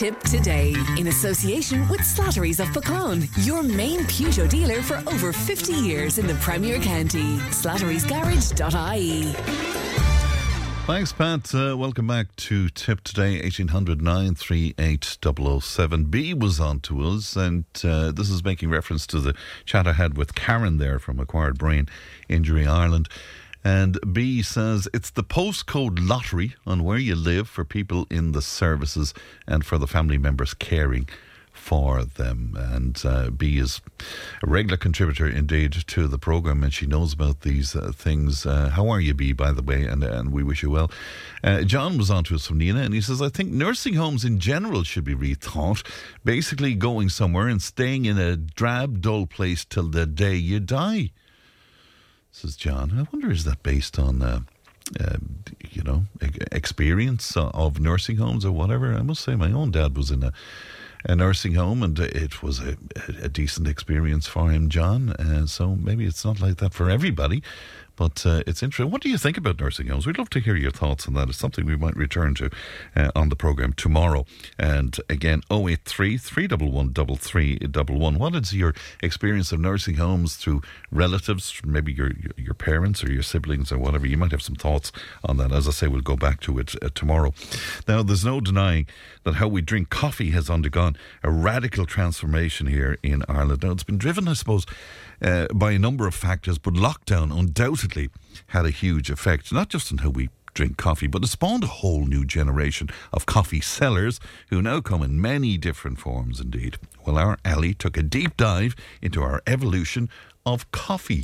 Tip Today, in association with Slattery's of Puckane, your main Peugeot dealer for over 50 years in the Premier County. Slattery'sGarage.ie. Thanks, Pat. Welcome back to Tip Today, 1800 938 007. B was on to us, and this is making reference to the chat I had with Karen there from Acquired Brain Injury Ireland. And B says it's the postcode lottery on where you live for people in the services and for the family members caring for them. And B is a regular contributor indeed to the programme, and she knows about these things. How are you, B, by the way? And we wish you well. John was on to us from Nina, and he says, I think nursing homes in general should be rethought. Basically going somewhere and staying in a drab, dull place till the day you die. Says John. I wonder, is that based on experience of nursing homes or whatever? I must say my own dad was in a nursing home, and it was a decent experience for him, John. So maybe it's not like that for everybody, but it's interesting. What do you think about nursing homes? We'd love to hear your thoughts on that. It's something we might return to on the programme tomorrow. And again, 083 311 3311. What is your experience of nursing homes through relatives, maybe your parents or your siblings or whatever? You might have some thoughts on that. As I say, we'll go back to it tomorrow. Now, there's no denying that how we drink coffee has undergone a radical transformation here in Ireland. Now, it's been driven, I suppose, by a number of factors, but lockdown undoubtedly had a huge effect, not just on how we drink coffee, but it spawned a whole new generation of coffee sellers who now come in many different forms indeed. Well, our Ali took a deep dive into our evolution of coffee.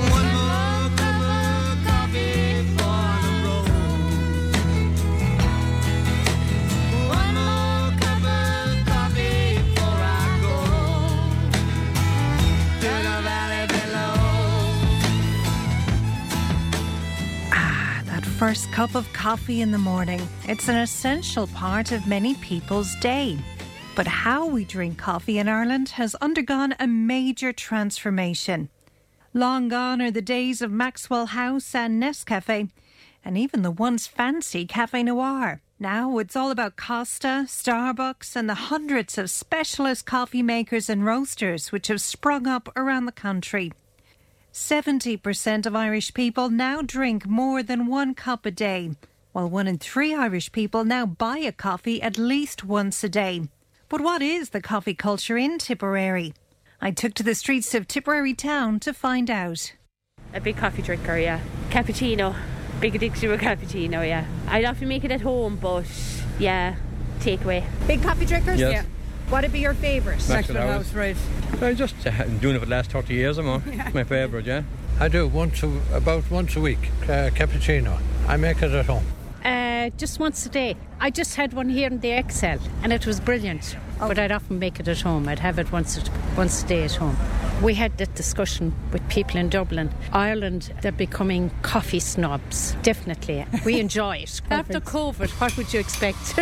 First cup of coffee in the morning. It's an essential part of many people's day. But how we drink coffee in Ireland has undergone a major transformation. Long gone are the days of Maxwell House and Nescafe, and even the once fancy Café Noir. Now it's all about Costa, Starbucks, and the hundreds of specialist coffee makers and roasters which have sprung up around the country. 70% of Irish people now drink more than 1 cup a day, while 1 in 3 Irish people now buy a coffee at least once a day. But what is the coffee culture in Tipperary? I took to the streets of Tipperary town to find out. A big coffee drinker, yeah. Cappuccino. Big addiction to a cappuccino, yeah. I'd often make it at home, but yeah, takeaway. Big coffee drinkers? Yes. Yeah. What'd be your favourite? Maxwell House, right. I'm just doing it for the last 30 years or more. Yeah. My favourite, yeah. I do about once a week, cappuccino. I make it at home. Just once a day. I just had one here in the Excel and it was brilliant. Okay. But I'd often make it at home. I'd have it once a day at home. We had that discussion with people in Dublin. Ireland, they're becoming coffee snobs. Definitely. We enjoy it. After COVID, what would you expect?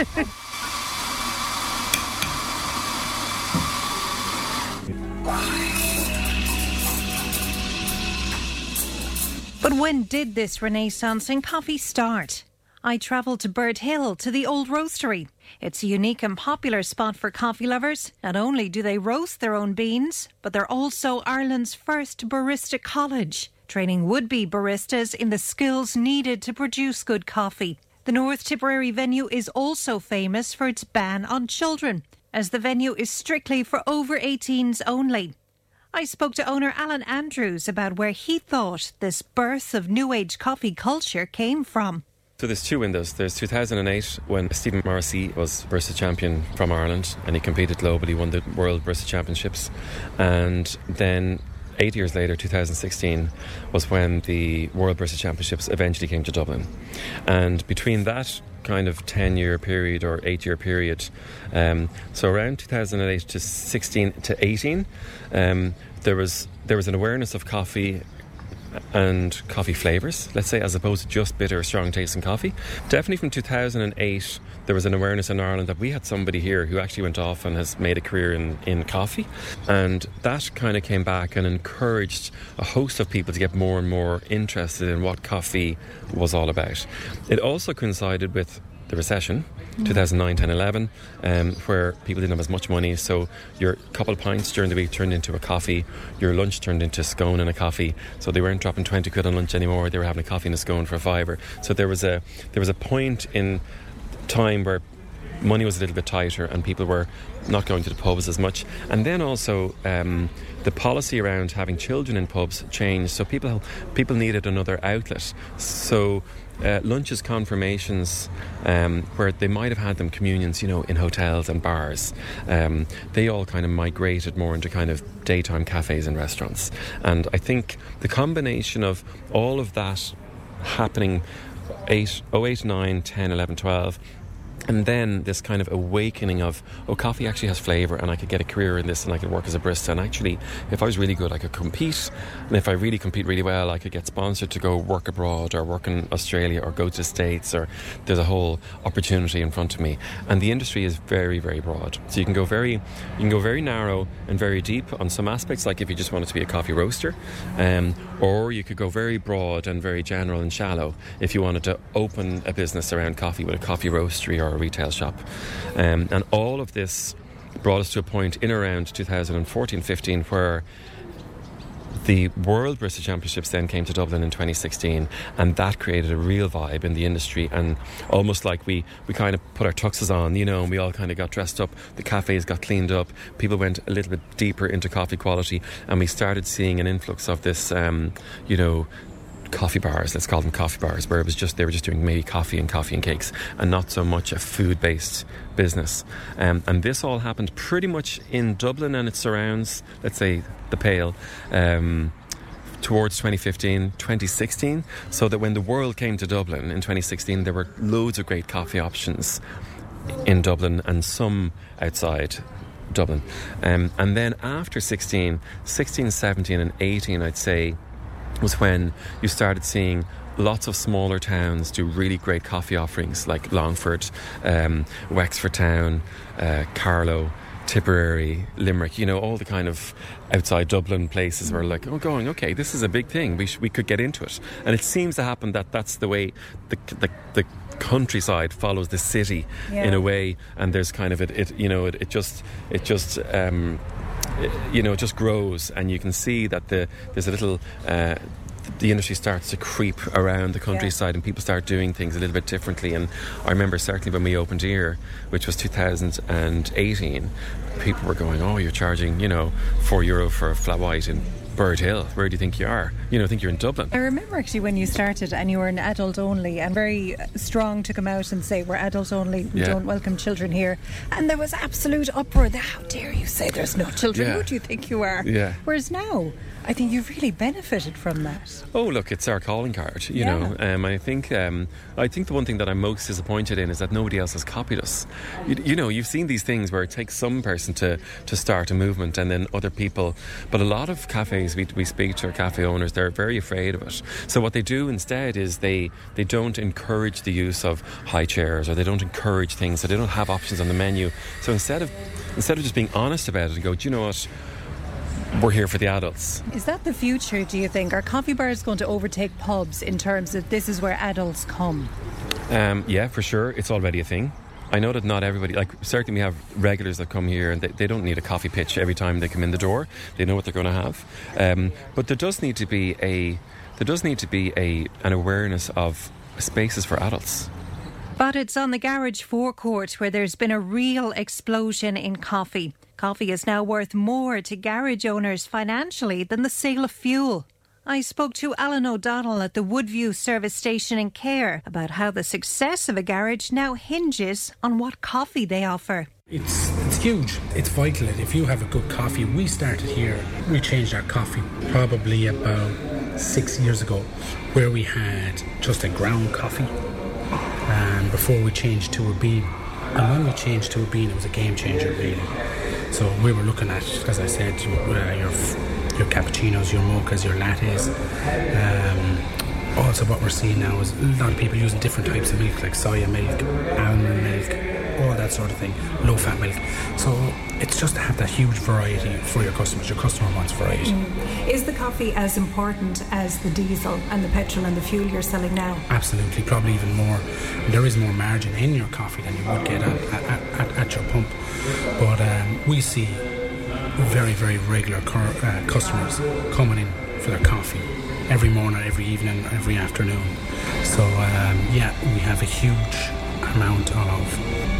But when did this renaissance in coffee start? I travelled to Bird Hill to the Old Roastery. It's a unique and popular spot for coffee lovers. Not only do they roast their own beans, but they're also Ireland's first barista college, training would-be baristas in the skills needed to produce good coffee. The North Tipperary venue is also famous for its ban on children, as the venue is strictly for over 18s only. I spoke to owner Alan Andrews about where he thought this birth of new age coffee culture came from. So there's 2 windows. There's 2008 when Stephen Morrissey was Barista Champion from Ireland and he competed globally, won the World Barista Championships. And then 8 years later, 2016, was when the World Barista Championships eventually came to Dublin. And between that kind of 10-year period or 8-year period, so around 2008 to 16 to 18, there was an awareness of coffee and coffee flavours, let's say, as opposed to just bitter, strong tasting coffee. Definitely from 2008, there was an awareness in Ireland that we had somebody here who actually went off and has made a career in coffee. And that kind of came back and encouraged a host of people to get more and more interested in what coffee was all about. It also coincided with the recession, 2009, 10, 11, where people didn't have as much money. So your couple of pints during the week turned into a coffee. Your lunch turned into a scone and a coffee. So they weren't dropping 20 quid on lunch anymore. They were having a coffee and a scone for a fiver. So there was a point in time where money was a little bit tighter and people were not going to the pubs as much. And then also the policy around having children in pubs changed, so people needed another outlet. So lunches, confirmations, where they might have had them communions, in hotels and bars, they all kind of migrated more into kind of daytime cafes and restaurants. And I think the combination of all of that happening 08, 09, 10, 11, 12, and then this kind of awakening of, coffee actually has flavour and I could get a career in this and I could work as a barista, and actually if I was really good I could compete, and if I really compete really well I could get sponsored to go work abroad or work in Australia or go to the States, or there's a whole opportunity in front of me. And the industry is very, very broad, so you can go very narrow and very deep on some aspects, like if you just wanted to be a coffee roaster, or you could go very broad and very general and shallow if you wanted to open a business around coffee with a coffee roastery or a retail shop. And all of this brought us to a point in around 2014-15 where the World Barista Championships then came to Dublin in 2016, and that created a real vibe in the industry, and almost like we kind of put our tuxes on, and we all kind of got dressed up, the cafes got cleaned up, people went a little bit deeper into coffee quality, and we started seeing an influx of this, coffee bars, let's call them coffee bars, where they were just doing maybe coffee and cakes and not so much a food-based business. And this all happened pretty much in Dublin and its surrounds, let's say the Pale, towards 2015, 2016, so that when the world came to Dublin in 2016, there were loads of great coffee options in Dublin and some outside Dublin. And then after 16, 17 and 18, I'd say, was when you started seeing lots of smaller towns do really great coffee offerings, like Longford, Wexford Town, Carlow, Tipperary, Limerick, all the kind of outside Dublin places were like, okay, this is a big thing, we could get into it. And it seems to happen that that's the way the countryside follows the city in a way, and there's kind of it just grows, and you can see that there's a little the industry starts to creep around the countryside, and people start doing things a little bit differently. And I remember certainly when we opened here, which was 2018, people were going, you're charging €4 for a flat white in Bird Hill. Where do you think you are? Think you're in Dublin. I remember actually when you started and you were an adult only, and very strong to come out and say we're adult only, we don't welcome children here, and there was absolute uproar. How dare you say there's no children? Who do you think you are? Whereas now I think you've really benefited from that. Oh, look, it's our calling card, you know. I think the one thing that I'm most disappointed in is that nobody else has copied us. You've seen these things where it takes some person to start a movement and then other people. But a lot of cafes we speak to, cafe owners, they're very afraid of it. So what they do instead is they don't encourage the use of high chairs, or they don't encourage things, so they don't have options on the menu. So instead of just being honest about it and go, do you know what? We're here for the adults. Is that the future, do you think? Are coffee bars going to overtake pubs in terms of this is where adults come? Yeah, for sure. It's already a thing. I know that not everybody, certainly we have regulars that come here and they don't need a coffee pitch every time they come in the door. They know what they're going to have. But there does need to be an awareness of spaces for adults. But it's on the garage forecourt where there's been a real explosion in coffee. Coffee is now worth more to garage owners financially than the sale of fuel. I spoke to Alan O'Donnell at the Woodview service station in Cahir about how the success of a garage now hinges on what coffee they offer. It's huge. It's vital. If you have a good coffee, we started here. We changed our coffee probably about 6 years ago, where we had just a ground coffee before we changed to a bean. And when we changed to a bean, it was a game changer, really. So we were looking at, as I said, your cappuccinos, your mochas, your lattes, Also what we're seeing now is a lot of people using different types of milk, like soya milk, almond milk, all that sort of thing, low-fat milk. So it's just to have that huge variety for your customers. Your customer wants variety. Is the coffee as important as the diesel and the petrol and the fuel you're selling now? Absolutely, probably even more. There is more margin in your coffee than you would get at your pump. But we see very, very regular customers coming in for their coffee every morning, every evening, every afternoon. So we have a huge amount of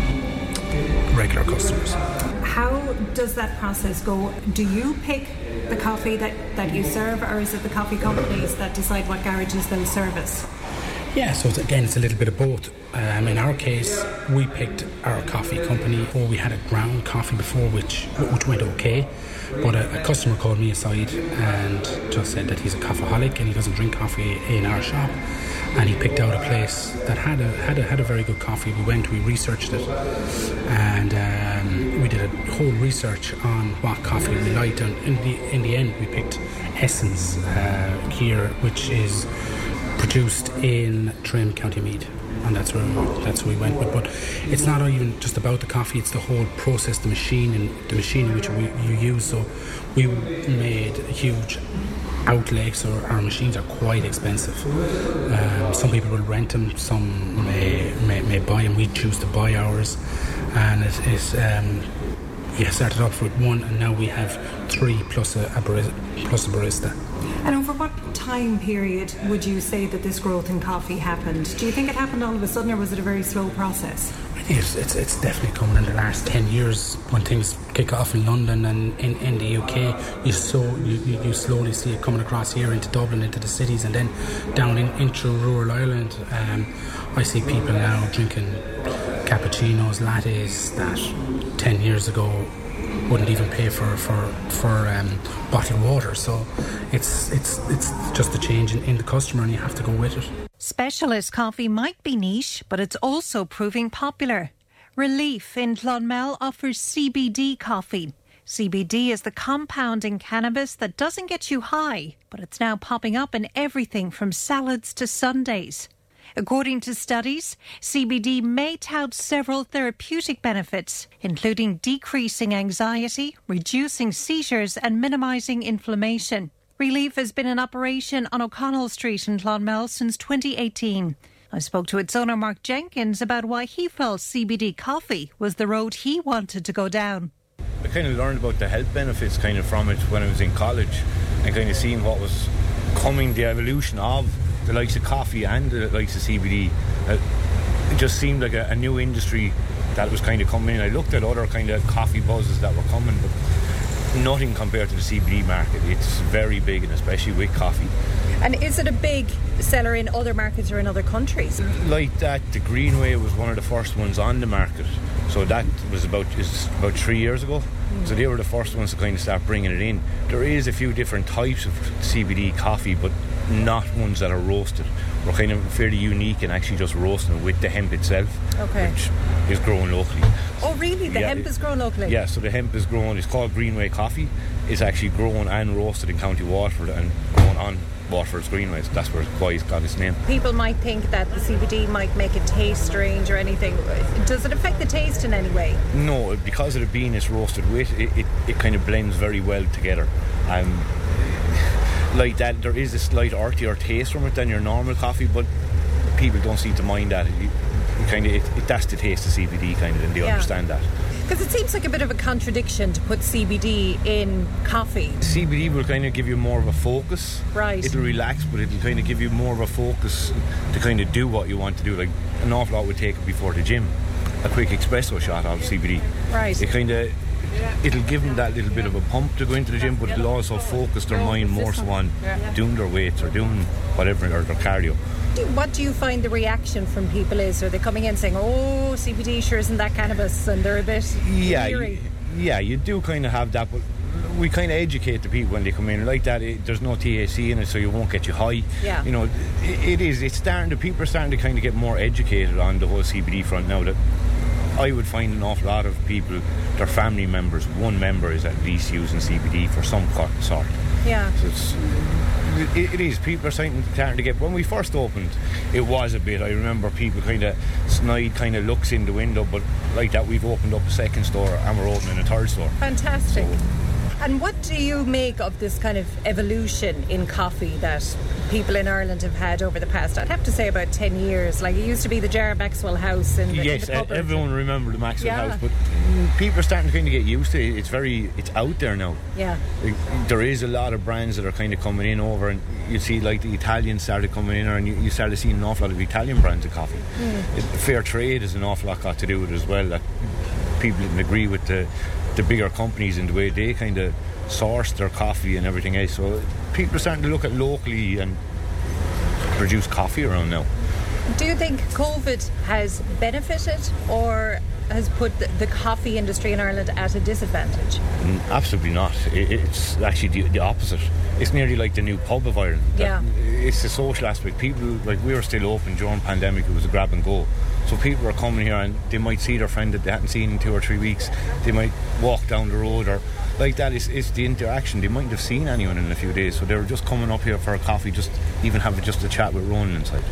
regular customers. How does that process go? Do you pick the coffee that you serve, or is it the coffee companies that decide what garages they'll service? Yeah, so it's a little bit of both. In our case, we picked our coffee company. We had a ground coffee before, which went okay. But a customer called me aside and just said that he's a coffeeholic and he doesn't drink coffee in our shop. And he picked out a place that had a very good coffee. We researched it, and we did a whole research on what coffee we liked. And in the end, we picked Essence here, which is produced in Trim, County Meath, and that's where we went with. But it's not even just about the coffee; it's the whole process, the machine in which you use. So we made a huge outlay, so our machines are quite expensive. Some people will rent them, some may buy them. We choose to buy ours, and it is. We started off with one, and now we have 3 plus a barista. And over what time period would you say that this growth in coffee happened? Do you think it happened all of a sudden, or was it a very slow process? I think it's definitely coming in the last 10 years when things kick off in London and in the UK. You slowly see it coming across here into Dublin, into the cities, and then down into rural Ireland. I see people now drinking cappuccinos, lattes that 10 years ago wouldn't even pay for bottled water. So it's just a change in the customer, and you have to go with it. Specialist coffee might be niche, but it's also proving popular. Relief in Clonmel offers CBD coffee. CBD is the compound in cannabis that doesn't get you high, but it's now popping up in everything from salads to sundaes. According to studies, CBD may tout several therapeutic benefits, including decreasing anxiety, reducing seizures and minimising inflammation. Relief has been in operation on O'Connell Street in Clonmel since 2018. I spoke to its owner Mark Jenkins about why he felt CBD coffee was the road he wanted to go down. I kind of learned about the health benefits kind of from it when I was in college, and kind of seeing what was coming, the evolution of the likes of coffee and the likes of CBD. It just seemed like a new industry that was kind of coming in. I looked at other kind of coffee buzzes that were coming, but nothing compared to the CBD market. It's very big, and especially with coffee. And is it a big seller in other markets or in other countries? Like that, the Greenway was one of the first ones on the market. So that was about 3 years ago. So they were the first ones to kind of start bringing it in. There is a few different types of CBD coffee, but not ones that are roasted. We're kind of fairly unique in actually just roasting it with the hemp itself, which is grown locally. Oh, really? The hemp is grown locally? Yeah, so the hemp is grown. It's called Greenway coffee. It's actually grown and roasted in County Waterford and grown on Waterford's Greenways. That's why it's got its name. People might think that the CBD might make it taste strange or anything. Does it affect the taste in any way? No, because of the bean it's roasted with, it kind of blends very well together. Like that, there is a slight earthier taste from it than your normal coffee, but people don't seem to mind that. That's the taste of CBD kind of, and they understand that. Because it seems like a bit of a contradiction to put CBD in coffee. CBD will kind of give you more of a focus. Right. It'll relax, but it'll kind of give you more of a focus to kind of do what you want to do. Like an awful lot would take it before the gym. A quick espresso shot of CBD. Right. It'll give them that little bit of a pump to go into the gym, but it'll also focus their mind more so on doing their weights or doing whatever, or their cardio. What do you find the reaction from people is? Are they coming in saying, oh, CBD sure isn't that cannabis, and they're a bit leery? Yeah, you do kind of have that, but we kind of educate the people when they come in like that. There's no THC in it, so you won't get you high. Yeah. You know, people are starting to kind of get more educated on the whole CBD front now, that I would find an awful lot of people, their family members, one member is at least using CBD for some sort. Yeah. So it is. People are starting to get. When we first opened, it was a bit. I remember people kind of snide, kind of looks in the window, but like that, we've opened up a second store and we're opening a third store. Fantastic. And what do you make of this kind of evolution in coffee that people in Ireland have had over the past, I'd have to say, about 10 years? Like, it used to be the Jar Maxwell House in the cupboard. Everyone remember the Maxwell House, but people are starting to kind of get used to it. It's out there now. Yeah. There is a lot of brands that are kind of coming in over, and you see like the Italians started coming in, and you started seeing an awful lot of Italian brands of coffee. Fair trade has an awful lot got to do with it as well, that people didn't agree with the bigger companies and the way they kind of source their coffee and everything else. So people are starting to look at locally and produce coffee around now. Do you think COVID has benefited or has put the coffee industry in Ireland at a disadvantage? Absolutely not. It's actually the opposite. It's nearly like the new pub of Ireland. Yeah. It's the social aspect. People, like, we were still open during the pandemic. It was a grab and go. So people are coming here and they might see their friend that they hadn't seen in 2 or 3 weeks. They might walk down the road or like that. It's the interaction. They mightn't have seen anyone in a few days, so they were just coming up here for a coffee, just even have just a chat with Ronan inside.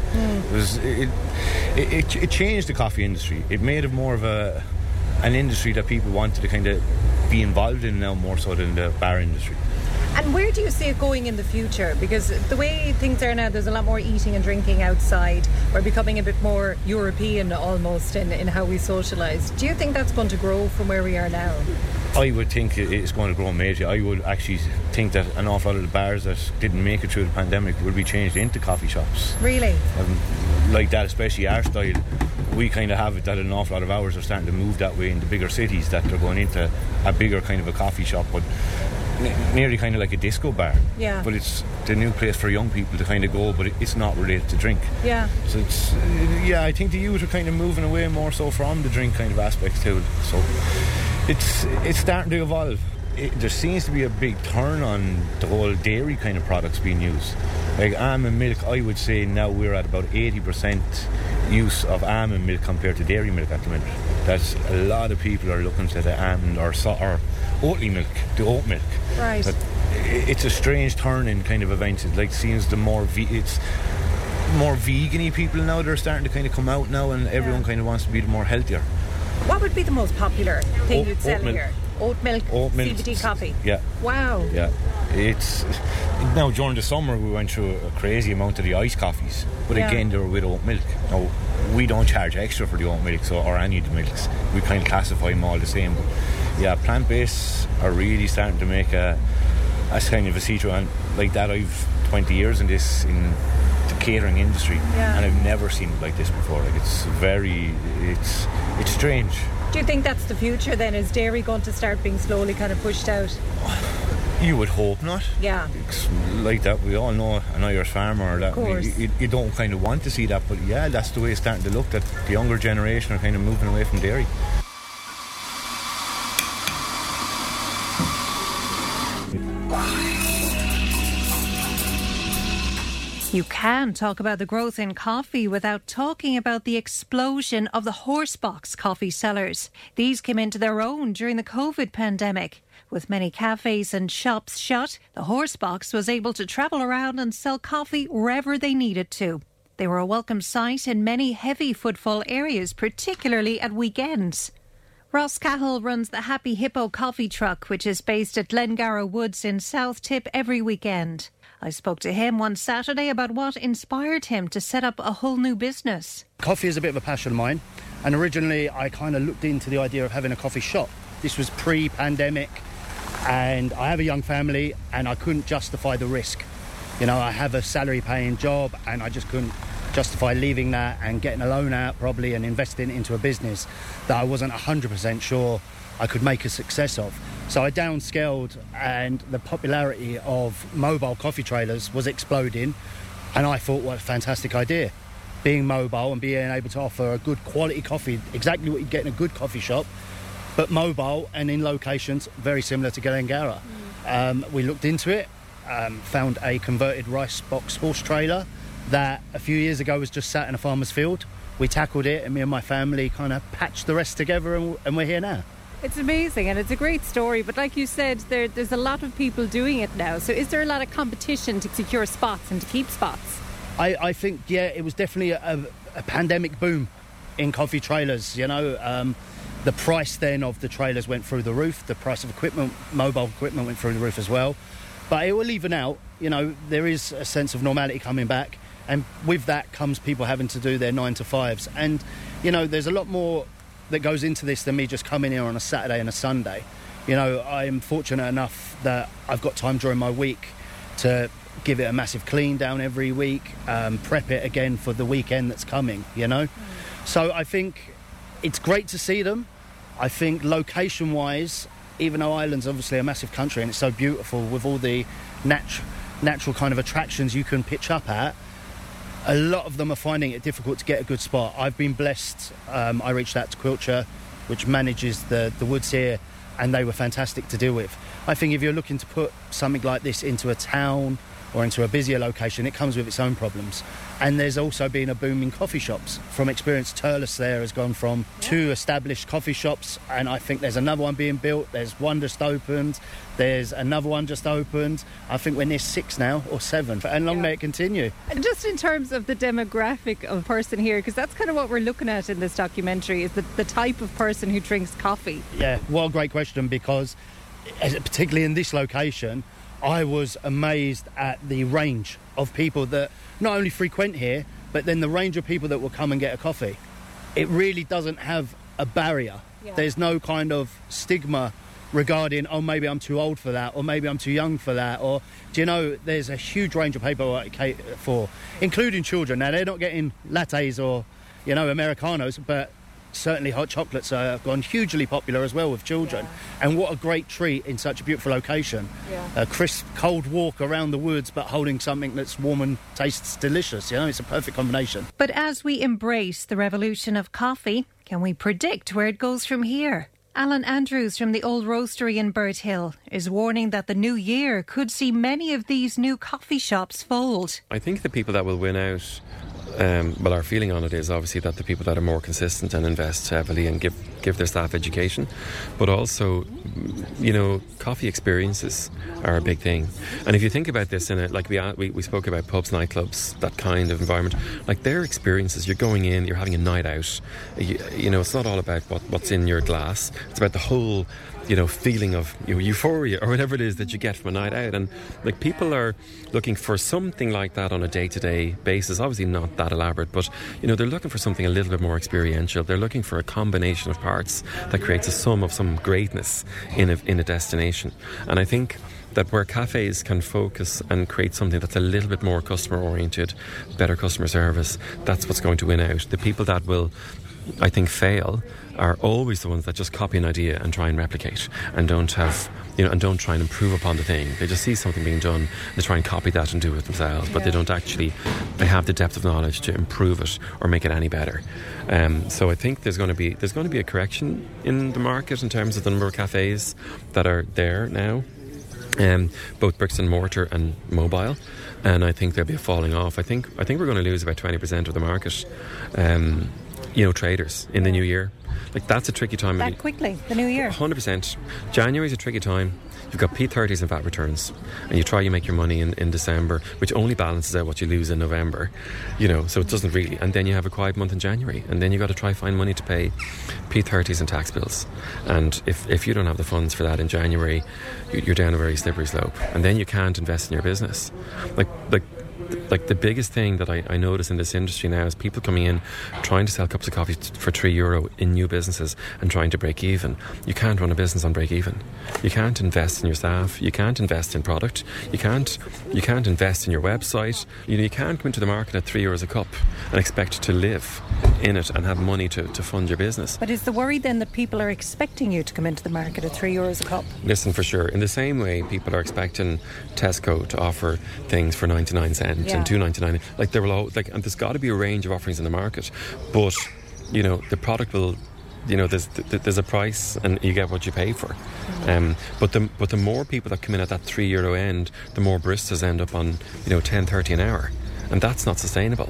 It changed the coffee industry. It made it more of an industry that people wanted to kind of be involved in now, more so than the bar industry. And where do you see it going in the future? Because the way things are now, there's a lot more eating and drinking outside. We're becoming a bit more European almost in how we socialise. Do you think that's going to grow from where we are now? I would think it's going to grow major. I would actually think that an awful lot of the bars that didn't make it through the pandemic will be changed into coffee shops. Really? Like that, especially our style. We kind of have it that an awful lot of ours are starting to move that way in the bigger cities, that they're going into a bigger kind of a coffee shop, but nearly kind of like a disco bar. Yeah. But it's the new place for young people to kind of go, but it's not related to drink. Yeah. So it's, I think the youth are kind of moving away more so from the drink kind of aspects to it. So it's starting to evolve. There seems to be a big turn on the whole dairy kind of products being used. Like almond milk, I would say now we're at about 80% use of almond milk compared to dairy milk at the minute. That's a lot of people are looking to the almond or Oatly milk, the oat milk. Right. But it's a strange turn in kind of events. It like seems the more it's more vegan-y people now. They're starting to kind of come out now, and everyone kind of wants to be more healthier. What would be the most popular thing you'd sell here? Oat milk, CBD coffee. Yeah. Wow. Yeah. It's now during the summer we went through a crazy amount of the iced coffees, but again they were with oat milk. Now we don't charge extra for the oat milk or any of the milks. We kind of classify them all the same. But yeah, plant-based are really starting to make a kind of a see-through, and like that I've 20 years in the catering industry, and I've never seen it like this before. Like it's strange. Do you think that's the future then? Is dairy going to start being slowly kind of pushed out? You would hope not. Yeah. It's like that, we all know an Irish farmer that you don't kind of want to see that, but yeah, that's the way it's starting to look, that the younger generation are kind of moving away from dairy. You can talk about the growth in coffee without talking about the explosion of the horsebox coffee sellers. These came into their own during the COVID pandemic. With many cafes and shops shut, the horsebox was able to travel around and sell coffee wherever they needed to. They were a welcome sight in many heavy footfall areas, particularly at weekends. Ross Cahill runs the Happy Hippo coffee truck, which is based at Glengarra Woods in South Tip every weekend. I spoke to him one Saturday about what inspired him to set up a whole new business. Coffee is a bit of a passion of mine, and originally I kind of looked into the idea of having a coffee shop. This was pre-pandemic, and I have a young family and I couldn't justify the risk. You know, I have a salary-paying job and I just couldn't justify leaving that and getting a loan out probably and investing into a business that I wasn't 100% sure I could make a success of. So I downscaled, and the popularity of mobile coffee trailers was exploding, and I thought, what a fantastic idea. Being mobile and being able to offer a good quality coffee, exactly what you get in a good coffee shop, but mobile and in locations very similar to Glengarra. We looked into it, found a converted rice box horse trailer that a few years ago was just sat in a farmer's field we tackled it, and me and my family kind of patched the rest together, and we're here now. It's amazing, and it's a great story, but like you said, there's a lot of people doing it now. So is there a lot of competition to secure spots and to keep spots? I think, yeah, it was definitely a pandemic boom in coffee trailers, you know. The price then of the trailers went through the roof. The price of equipment, mobile equipment, went through the roof as well. But it will even out, you know, there is a sense of normality coming back. And with that comes people having to do their 9 to 5s. And, you know, there's a lot more that goes into this than me just coming here on a Saturday and a Sunday. You know, I'm fortunate enough that I've got time during my week to give it a massive clean down every week, prep it again for the weekend that's coming, you know. So I think it's great to see them. I think location-wise, even though Ireland's obviously a massive country and it's so beautiful with all the natural kind of attractions you can pitch up at, a lot of them are finding it difficult to get a good spot. I've been blessed. I reached out to Quilcher, which manages the woods here, and they were fantastic to deal with. I think if you're looking to put something like this into a town or into a busier location, it comes with its own problems. And there's also been a boom in coffee shops. From experience, Turles there has gone from 2 established coffee shops, and I think there's another one being built. There's one just opened. There's another one just opened. I think we're near 6 now, or 7, and long may it continue. And just in terms of the demographic of person here, because that's kind of what we're looking at in this documentary, is the type of person who drinks coffee. Yeah, what a great question, because particularly in this location, I was amazed at the range of people that not only frequent here, but then the range of people that will come and get a coffee. It really doesn't have a barrier. Yeah. There's no kind of stigma regarding, oh, maybe I'm too old for that, or maybe I'm too young for that, or, do you know, there's a huge range of people I cater for, including children. Now, they're not getting lattes or, you know, Americanos, but certainly hot chocolates have gone hugely popular as well with children. Yeah. And what a great treat in such a beautiful location. Yeah. A crisp, cold walk around the woods, but holding something that's warm and tastes delicious. You know, it's a perfect combination. But as we embrace the revolution of coffee, can we predict where it goes from here? Alan Andrews from the Old Roastery in Burt Hill is warning that the new year could see many of these new coffee shops fold. I think the people that will win out, well, our feeling on it is obviously that the people that are more consistent and invest heavily and give their staff education, but also, you know, coffee experiences are a big thing. And if you think about this in it, like we spoke about pubs, nightclubs, that kind of environment, like their experiences, you're going in, you're having a night out, you know, it's not all about what's in your glass, it's about the whole, you know, feeling of, you know, euphoria or whatever it is that you get from a night out. And like people are looking for something like that on a day-to-day basis. Obviously not that elaborate, but, you know, they're looking for something a little bit more experiential. They're looking for a combination of parts that creates a sum of some greatness in a destination. And I think that where cafes can focus and create something that's a little bit more customer oriented, better customer service, that's what's going to win out. The people that will, I think, fail are always the ones that just copy an idea and try and replicate and don't have, you know, and don't try and improve upon the thing. They just see something being done, they try and copy that and do it themselves, but they don't actually, they have the depth of knowledge to improve it or make it any better. So I think there's going to be a correction in the market in terms of the number of cafes that are there now, both bricks and mortar and mobile. And I think there'll be a falling off. I think we're going to lose about 20% of the market. You know, traders in the new year. Like, that's a tricky time. That quickly, the new year. 100%. January's a tricky time. You've got P30s and VAT returns, and you make your money in December, which only balances out what you lose in November, you know, so it doesn't really. And then you have a quiet month in January, and then you've got to try find money to pay P30s and tax bills. And if you don't have the funds for that in January, you're down a very slippery slope. And then you can't invest in your business. Like the biggest thing that I notice in this industry now is people coming in trying to sell cups of coffee for €3 in new businesses and trying to break even. You can't run a business on break even. You can't invest in your staff. You can't invest in product. You can't invest in your website. You know, you can't come into the market at €3 a cup and expect to live in it and have money to fund your business. But is the worry then that people are expecting you to come into the market at €3 a cup? Listen, for sure. In the same way people are expecting Tesco to offer things for 99 cents and $2.99, like there will all, like, and there's got to be a range of offerings in the market, but, you know, the product will, you know, there's a price and you get what you pay for. But the more people that come in at that €3 end, the more baristas end up on, you know, 10-30 an hour, and that's not sustainable.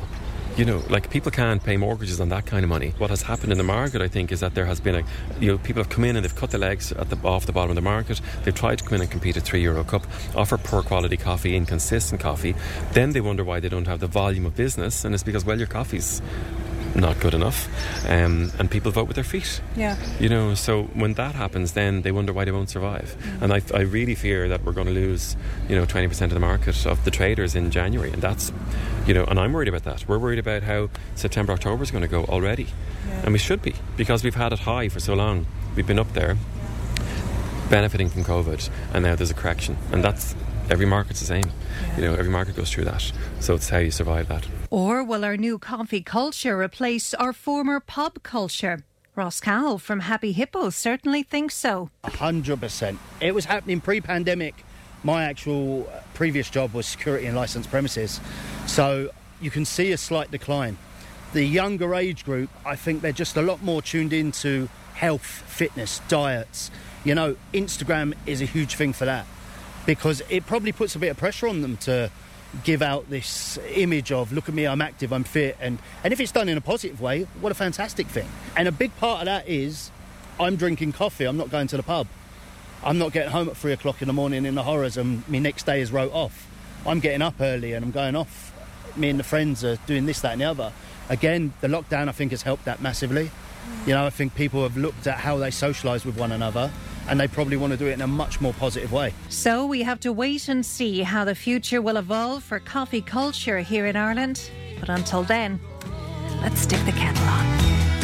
You know, like people can't pay mortgages on that kind of money. What has happened in the market, I think, is that there has been people have come in and they've cut the legs off the bottom of the market. They've tried to come in and compete at €3 cup, offer poor quality coffee, inconsistent coffee. Then they wonder why they don't have the volume of business, and it's because, well, your coffee's not good enough, and people vote with their feet. Yeah. You know, so when that happens, then they wonder why they won't survive. And I really fear that we're going to lose, 20% of the market of the traders in January, and that's, and I'm worried about that. We're worried about how September, October is going to go already, and we should be, because we've had it high for so long. We've been up there, benefiting from COVID, and now there's a correction, and that's every market's the same. Every market goes through that, so it's how you survive that. Or will our new coffee culture replace our former pub culture? Ross Cowell from Happy Hippo certainly thinks so. 100%. It was happening pre-pandemic. My actual previous job was security and licensed premises, so you can see a slight decline. The younger age group, I think they're just a lot more tuned into health, fitness, diets. Instagram is a huge thing for that, because it probably puts a bit of pressure on them to give out this image of, look at me, I'm active, I'm fit, and if it's done in a positive way, what a fantastic thing. And a big part of that is, I'm drinking coffee, I'm not going to the pub. I'm not getting home at 3 o'clock in the morning in the horrors and my next day is wrote off. I'm getting up early and I'm going off. Me and the friends are doing this, that and the other. Again, the lockdown, I think, has helped that massively. I think people have looked at how they socialise with one another, and they probably want to do it in a much more positive way. So we have to wait and see how the future will evolve for coffee culture here in Ireland. But until then, let's stick the kettle on.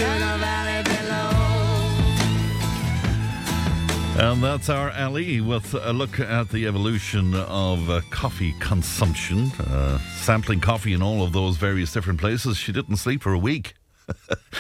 And that's our Ali with a look at the evolution of coffee consumption, sampling coffee in all of those various different places. She didn't sleep for a week.